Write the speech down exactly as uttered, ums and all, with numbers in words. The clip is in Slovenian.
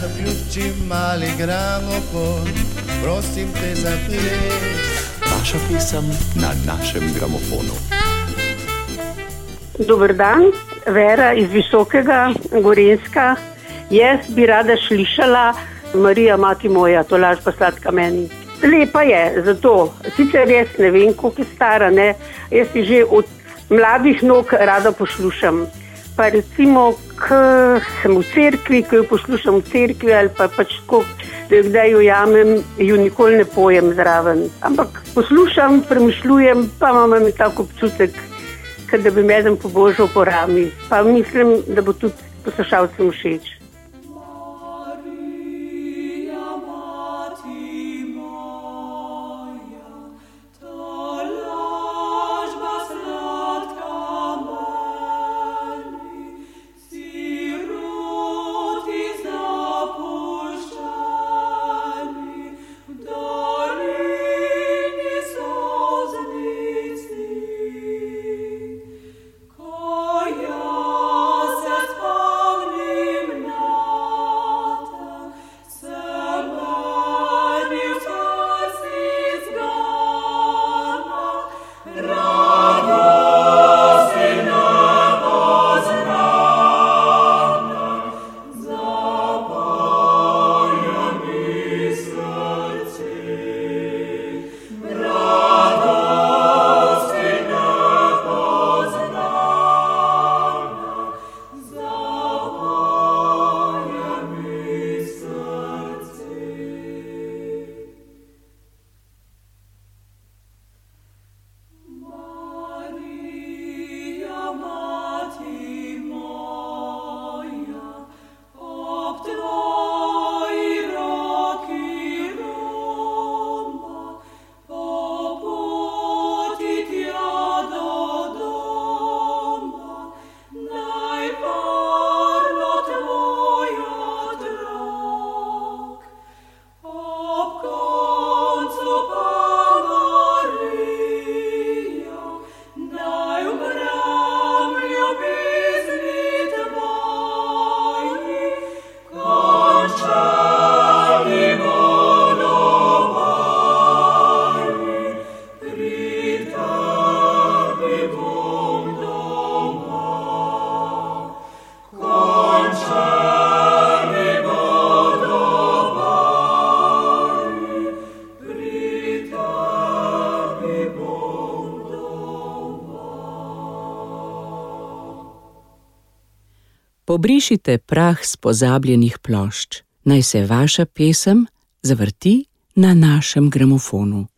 Zaključi mali gramofon, prosim te za ples. Vaša pesem na našem gramofonu. Dober dan, Vera iz Visokega, Gorenjska. Jaz bi rada slišala Marija, mati moja, tolaž pa sladka meni. Lepa je, zato, sicer jaz ne vem, koliko je stara, ne, jaz si že od mladih nog rada poslušam. Pa recimo, ko sem v cerkvi, ko jo poslušam v cerkvi ali pa pač tako, da jo kdaj jo jamem, jo nikoli ne pojem zraven. Ampak poslušam, premišljujem, pa imam tako občutek, da bi me eden pobožal po rami. Pa mislim, da bo tudi poslušalcem všeč. Pobrišite prah s pozabljenih plošč. Naj se vaša pesem zavrti na našem gramofonu.